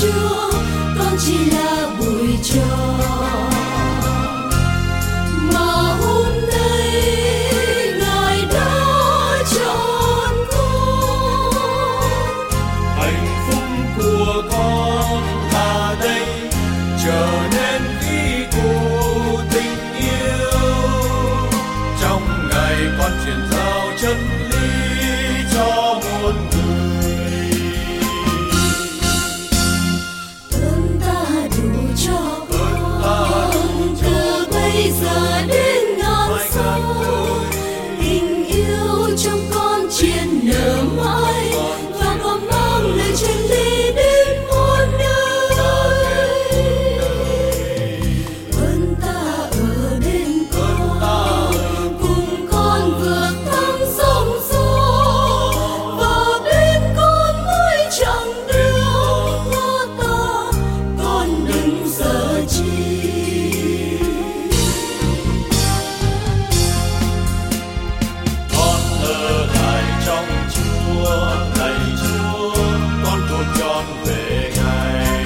Chúa, con chỉ là bụi trò. Mà hôm nay Ngài đã chọn con. Hạnh phúc của con là đây, trở nên ý của tình yêu. Trong ngày con truyền giao chân lý cho muôn người. Ơn ta đủ cho con, từ bây giờ đến ngàn sau. Tình yêu trong con truyền nở mãi, và con mang lời chân lý đến muôn nơi. Ơn ta ở bên con, cùng con vượt thăng sóng gió, và bên con mỗi chặng đường có ta, con đừng sợ chi. Con ở lại trong Chúa, lạy Chúa, con thuộc trọn về Ngài.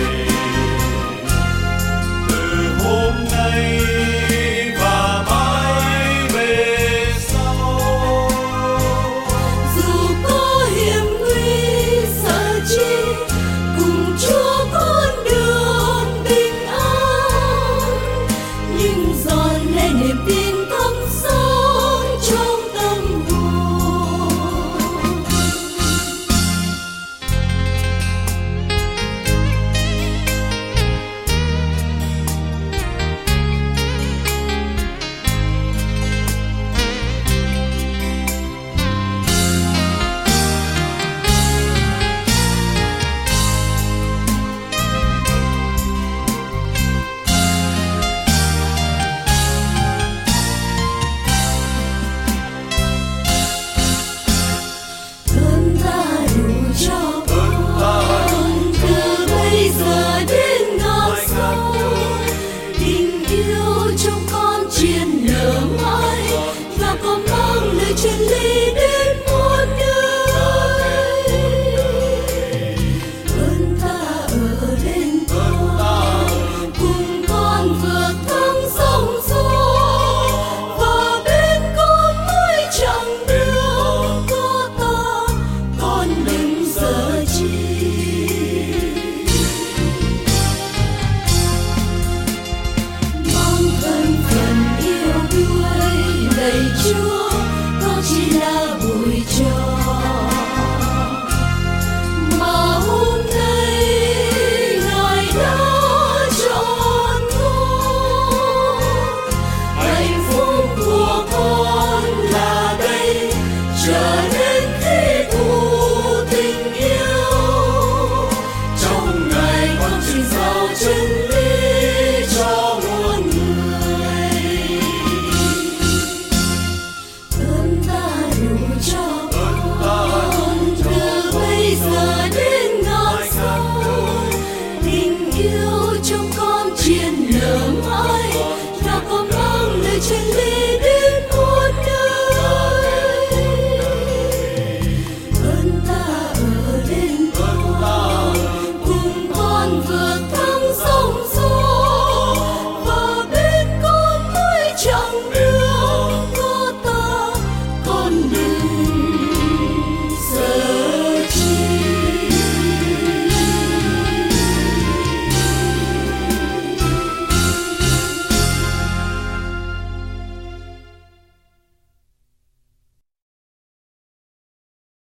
Từ hôm nay và mãi về sau. Dù có hiểm nguy sợ chi, cùng Chúa con đường bình an. Nhưng dọn lên niềm tin thấm sâu trong tâm hồn. Ơn ta đủ cho con, từ bây giờ đến ngàn sau. Tình yêu trong con truyền nở mãi, và con mang lời chân lý đến muôn nơi. Ơn ta ở bên con, cùng con vượt thăng sóng gió, và bên con mỗi chặng đường có ta, con đừng sợ chi.